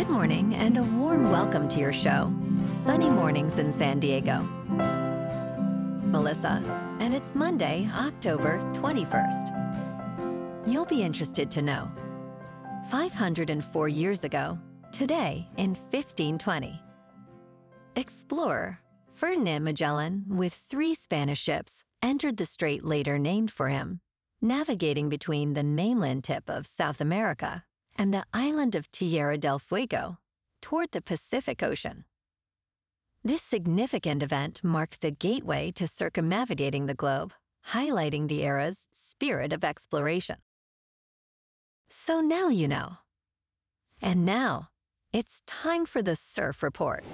Good morning and a warm welcome to your show, Sunny Mornings in San Diego. Melissa, and it's Monday, October 21st. You'll be interested to know, 504 years ago, today in 1520, explorer Ferdinand Magellan with 3 Spanish ships entered the strait later named for him, navigating between the mainland tip of South America and the island of Tierra del Fuego toward the Pacific Ocean. This significant event marked the gateway to circumnavigating the globe, highlighting the era's spirit of exploration. So now you know. And now, it's time for the Surf Report.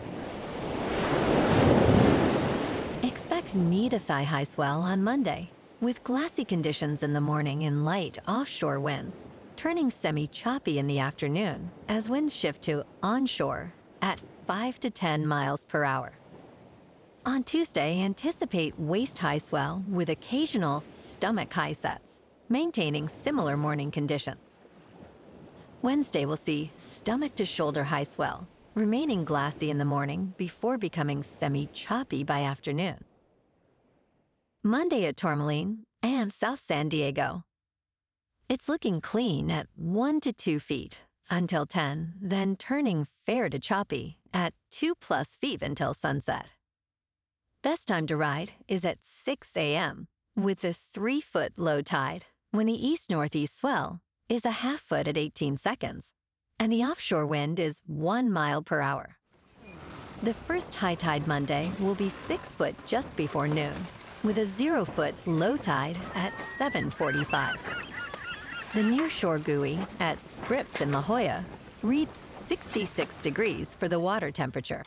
Expect knee to thigh-high swell on Monday, with glassy conditions in the morning and light offshore winds, turning semi-choppy in the afternoon as winds shift to onshore at 5 to 10 miles per hour. On Tuesday, anticipate waist-high swell with occasional stomach-high sets, maintaining similar morning conditions. Wednesday will see stomach-to-shoulder high swell, remaining glassy in the morning before becoming semi-choppy by afternoon. Monday at Tourmaline and South San Diego. It's looking clean at 1 to 2 feet until 10, then turning fair to choppy at 2+ feet until sunset. Best time to ride is at 6 a.m. with the 3-foot low tide when the east-northeast swell is a half foot at 18 seconds and the offshore wind is 1 mile per hour. The first high tide Monday will be 6 foot just before noon with a 0-foot low tide at 7:45. The nearshore buoy at Scripps in La Jolla reads 66 degrees for the water temperature.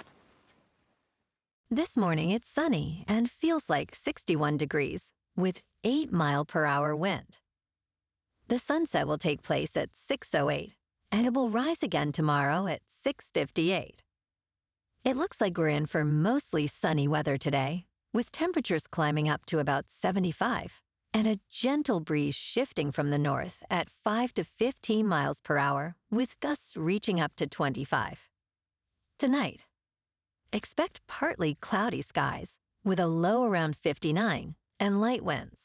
This morning it's sunny and feels like 61 degrees with 8-mile-per-hour wind. The sunset will take place at 6:08 and it will rise again tomorrow at 6:58. It looks like we're in for mostly sunny weather today, with temperatures climbing up to about 75. And a gentle breeze shifting from the north at 5 to 15 miles per hour, with gusts reaching up to 25. Tonight, expect partly cloudy skies with a low around 59 and light winds.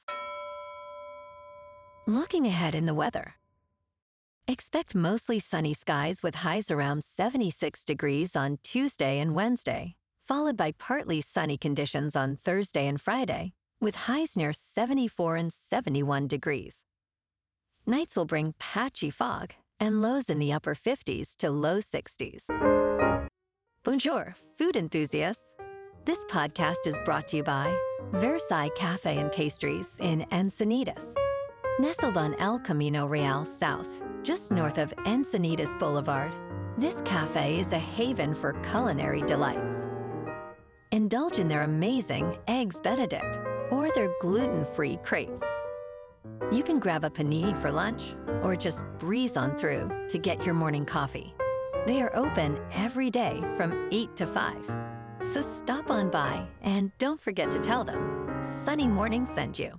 Looking ahead in the weather, expect mostly sunny skies with highs around 76 degrees on Tuesday and Wednesday, followed by partly sunny conditions on Thursday and Friday, with highs near 74 and 71 degrees. Nights will bring patchy fog and lows in the upper 50s to low 60s. Bonjour, food enthusiasts. This podcast is brought to you by Versailles Cafe and Pastries in Encinitas. Nestled on El Camino Real South, just north of Encinitas Boulevard, this cafe is a haven for culinary delights. Indulge in their amazing Eggs Benedict or their gluten-free crepes. You can grab a panini for lunch or just breeze on through to get your morning coffee. They are open every day from 8 to 5. So stop on by and don't forget to tell them Sunny Morning sent you.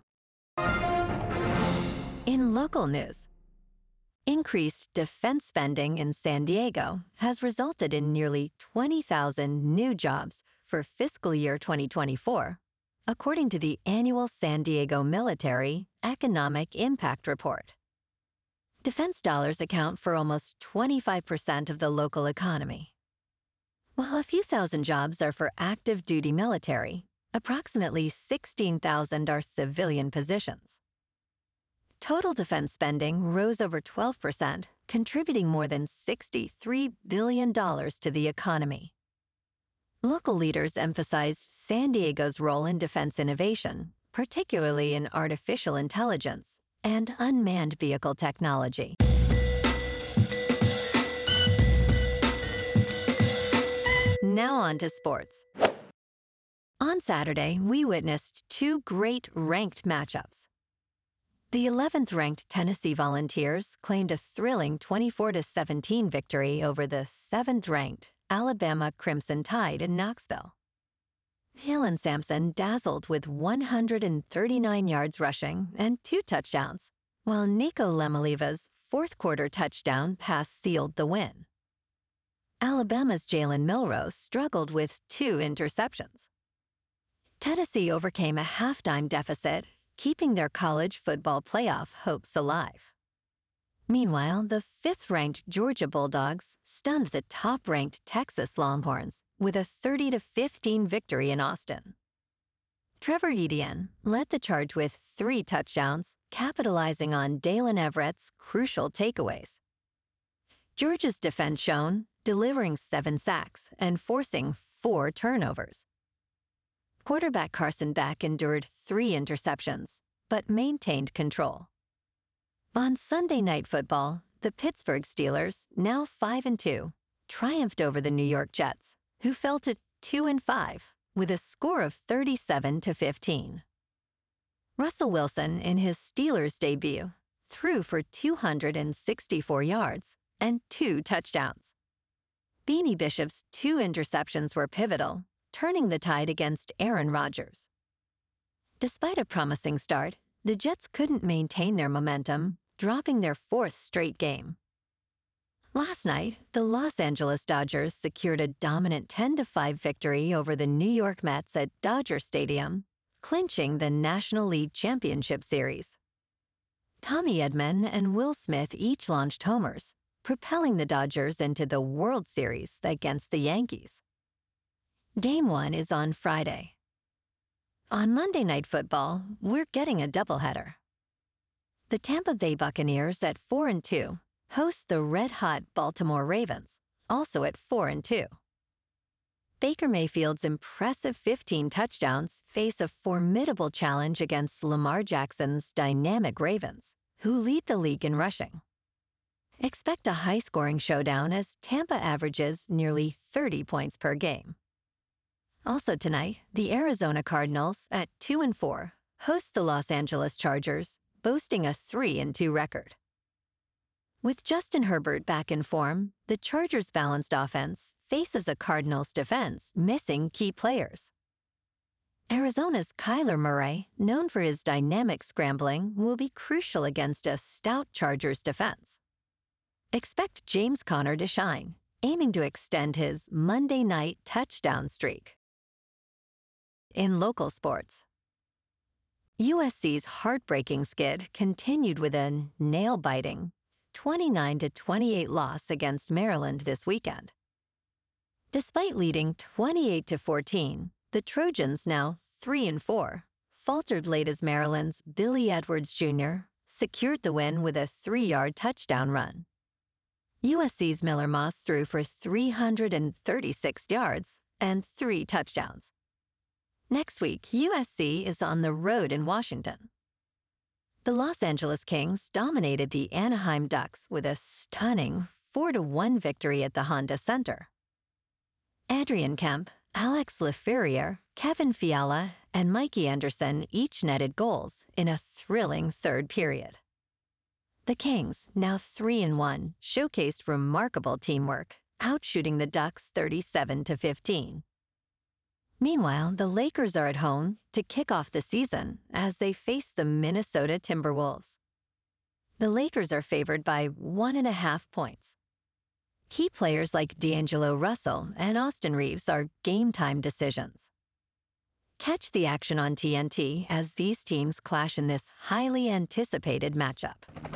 In local news, increased defense spending in San Diego has resulted in nearly 20,000 new jobs for fiscal year 2024, according to the annual San Diego Military Economic Impact Report. Defense dollars account for almost 25% of the local economy. While a few thousand jobs are for active duty military, approximately 16,000 are civilian positions. Total defense spending rose over 12%, contributing more than $63 billion to the economy. Local leaders emphasize San Diego's role in defense innovation, particularly in artificial intelligence and unmanned vehicle technology. Now on to sports. On Saturday, we witnessed 2 great ranked matchups. The 11th-ranked Tennessee Volunteers claimed a thrilling 24-17 victory over the 7th-ranked Alabama Crimson Tide in Knoxville. Hill and Sampson dazzled with 139 yards rushing and 2 touchdowns, while Nico Lemaliva's fourth-quarter touchdown pass sealed the win. Alabama's Jalen Milroe struggled with 2 interceptions. Tennessee overcame a halftime deficit, keeping their college football playoff hopes alive. Meanwhile, the 5th-ranked Georgia Bulldogs stunned the top-ranked Texas Longhorns with a 30-15 victory in Austin. Trevor Etienne led the charge with 3 touchdowns, capitalizing on Dalen Everett's crucial takeaways. Georgia's defense shone, delivering 7 sacks and forcing 4 turnovers. Quarterback Carson Beck endured 3 interceptions, but maintained control. On Sunday Night Football, the Pittsburgh Steelers, now 5-2, triumphed over the New York Jets, who fell to 2-5 with a score of 37-15. Russell Wilson, in his Steelers debut, threw for 264 yards and 2 touchdowns. Beanie Bishop's 2 interceptions were pivotal, turning the tide against Aaron Rodgers. Despite a promising start, the Jets couldn't maintain their momentum, dropping their 4th straight game. Last night, the Los Angeles Dodgers secured a dominant 10-5 victory over the New York Mets at Dodger Stadium, clinching the National League Championship Series. Tommy Edman and Will Smith each launched homers, propelling the Dodgers into the World Series against the Yankees. Game 1 is on Friday. On Monday Night Football, we're getting a doubleheader. The Tampa Bay Buccaneers at 4-2 host the red-hot Baltimore Ravens, also at 4-2. Baker Mayfield's impressive 15 touchdowns face a formidable challenge against Lamar Jackson's dynamic Ravens, who lead the league in rushing. Expect a high-scoring showdown as Tampa averages nearly 30 points per game. Also tonight, the Arizona Cardinals at 2-4 host the Los Angeles Chargers, boasting a 3-2 record. With Justin Herbert back in form, the Chargers' balanced offense faces a Cardinals defense missing key players. Arizona's Kyler Murray, known for his dynamic scrambling, will be crucial against a stout Chargers defense. Expect James Conner to shine, aiming to extend his Monday night touchdown streak. In local sports, USC's heartbreaking skid continued with a nail-biting 29-28 loss against Maryland this weekend. Despite leading 28-14, the Trojans, now 3-4, faltered late as Maryland's Billy Edwards Jr. secured the win with a 3-yard touchdown run. USC's Miller Moss threw for 336 yards and 3 touchdowns. Next week, USC is on the road in Washington. The Los Angeles Kings dominated the Anaheim Ducks with a stunning 4-1 victory at the Honda Center. Adrian Kemp, Alex Lafreniere, Kevin Fiala, and Mikey Anderson each netted goals in a thrilling third period. The Kings, now 3-1, showcased remarkable teamwork, outshooting the Ducks 37-15. Meanwhile, the Lakers are at home to kick off the season as they face the Minnesota Timberwolves. The Lakers are favored by 1.5 points. Key players like D'Angelo Russell and Austin Reeves are game-time decisions. Catch the action on TNT as these teams clash in this highly anticipated matchup.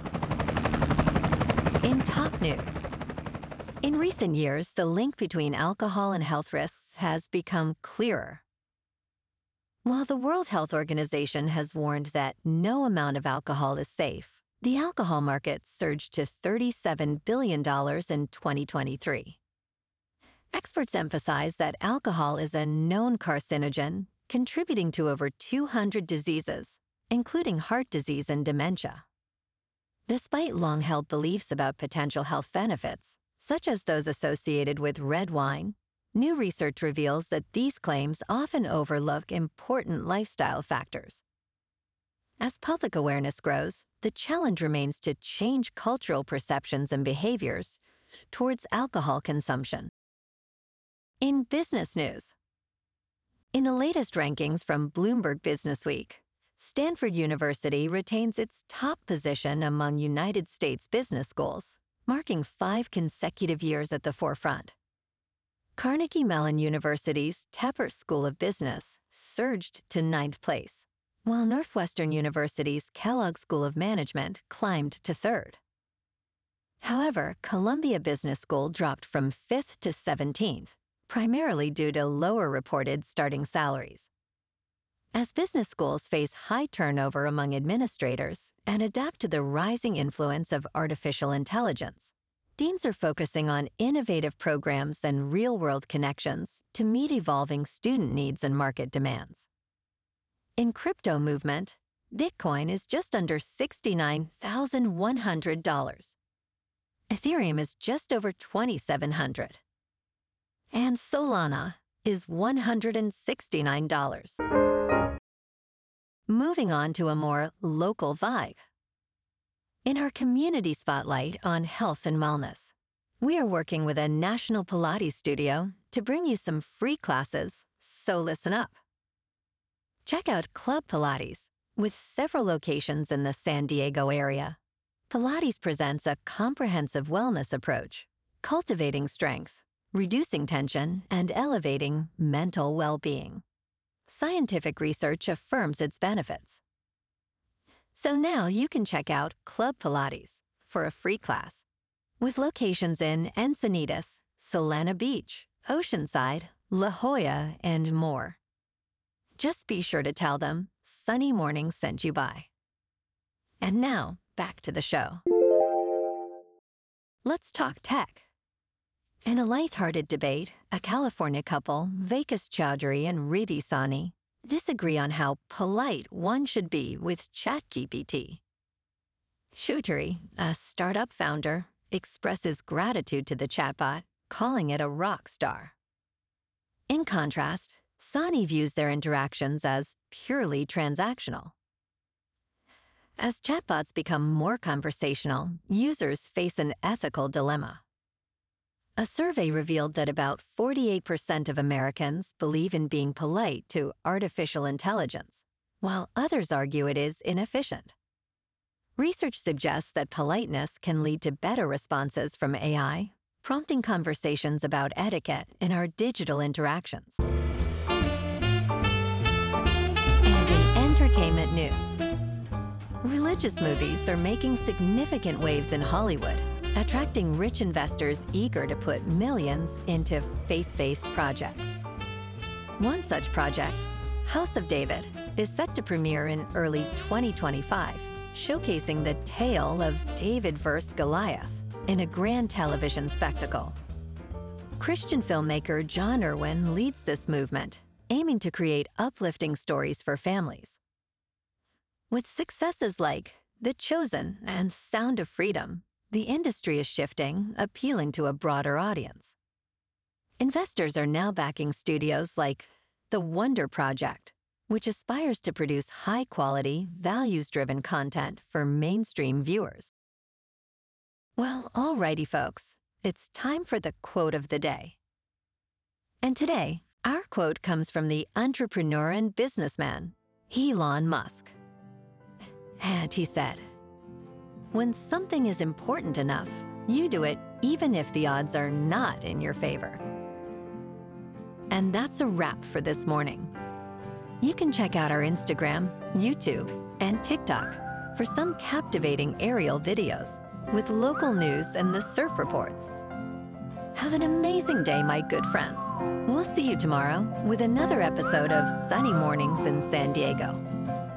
In top news, in recent years, the link between alcohol and health risks has become clearer. While the World Health Organization has warned that no amount of alcohol is safe, the alcohol market surged to $37 billion in 2023. Experts emphasize that alcohol is a known carcinogen, contributing to over 200 diseases, including heart disease and dementia. Despite long-held beliefs about potential health benefits, such as those associated with red wine, new research reveals that these claims often overlook important lifestyle factors. As public awareness grows, the challenge remains to change cultural perceptions and behaviors towards alcohol consumption. In business news, in the latest rankings from Bloomberg Businessweek, Stanford University retains its top position among United States business schools, marking 5 consecutive years at the forefront. Carnegie Mellon University's Tepper School of Business surged to 9th place, while Northwestern University's Kellogg School of Management climbed to 3rd. However, Columbia Business School dropped from 5th to 17th, primarily due to lower reported starting salaries. As business schools face high turnover among administrators and adapt to the rising influence of artificial intelligence, deans are focusing on innovative programs and real-world connections to meet evolving student needs and market demands. In crypto movement, Bitcoin is just under $69,100. Ethereum is just over $2,700. And Solana is $169. Moving on to a more local vibe. In our community spotlight on health and wellness, we are working with a national Pilates studio to bring you some free classes, so listen up. Check out Club Pilates, with several locations in the San Diego area. Pilates presents a comprehensive wellness approach, cultivating strength, reducing tension, and elevating mental well-being. Scientific research affirms its benefits. So now you can check out Club Pilates for a free class, with locations in Encinitas, Solana Beach, Oceanside, La Jolla, and more. Just be sure to tell them Sunny Morning sent you by. And now, back to the show. Let's talk tech. In a lighthearted debate, a California couple, Vekas Chowdhury and Riddhi Sani, disagree on how polite one should be with ChatGPT. Chowdhury, a startup founder, expresses gratitude to the chatbot, calling it a rock star. In contrast, Sani views their interactions as purely transactional. As chatbots become more conversational, users face an ethical dilemma. A survey revealed that about 48% of Americans believe in being polite to artificial intelligence, while others argue it is inefficient. Research suggests that politeness can lead to better responses from AI, prompting conversations about etiquette in our digital interactions. And in entertainment news, religious movies are making significant waves in Hollywood, attracting rich investors eager to put millions into faith-based projects. One such project, House of David, is set to premiere in early 2025, showcasing the tale of David vs. Goliath in a grand television spectacle. Christian filmmaker John Irwin leads this movement, aiming to create uplifting stories for families. With successes like The Chosen and Sound of Freedom, the industry is shifting, appealing to a broader audience. Investors are now backing studios like The Wonder Project, which aspires to produce high-quality, values-driven content for mainstream viewers. Well, alrighty, folks, it's time for the quote of the day. And today, our quote comes from the entrepreneur and businessman, Elon Musk. And he said, "When something is important enough, you do it even if the odds are not in your favor." And that's a wrap for this morning. You can check out our Instagram, YouTube, and TikTok for some captivating aerial videos with local news and the surf reports. Have an amazing day, my good friends. We'll see you tomorrow with another episode of Sunny Mornings in San Diego.